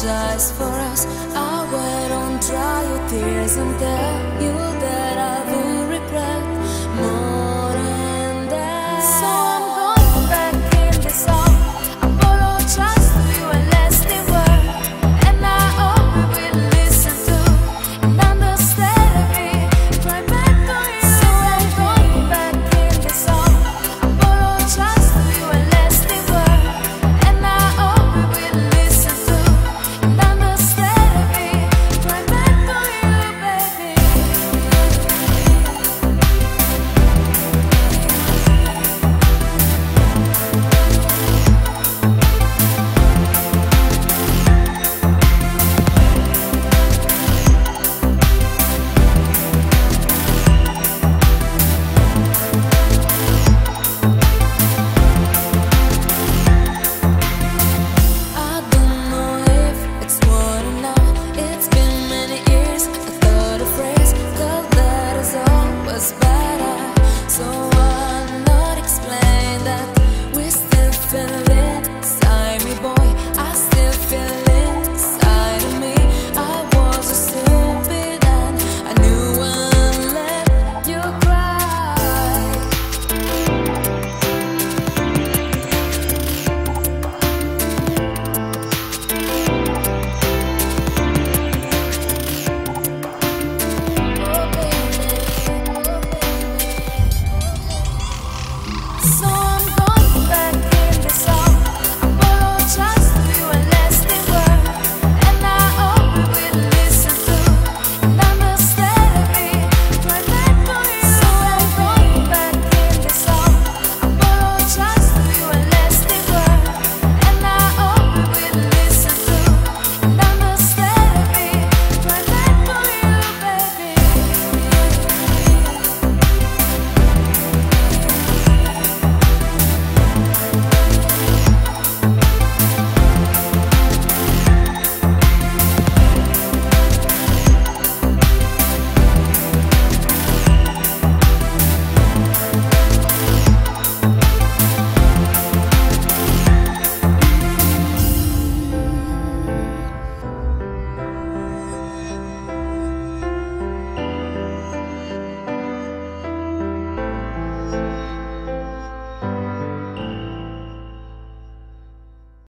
apologize for us. I went on dry your tears and tell you that I will regret more than that. So I'm going back in this song. Apologize to you and lasting word, and I hope you will listen to and understand me. Try back to you. So I'm going back in this song. Apologize to you and lasting word, and I hope you will listen to and understand me. Try back to you, baby. I don't know if it's what I know. It's been many years. I thought a phrase called that is always better. So why not explain that we still feel it inside me, boy? I still feel it inside of me. I was a stupid and I knew I'd let you cry. So I'm going back in the song. Apologize to you and lasting word, and I hope you will listen to and understand me. Try back to you. So I'm going back in the song. Apologize to you and lasting word, and I hope you will listen to and understand me. Try back to you, baby.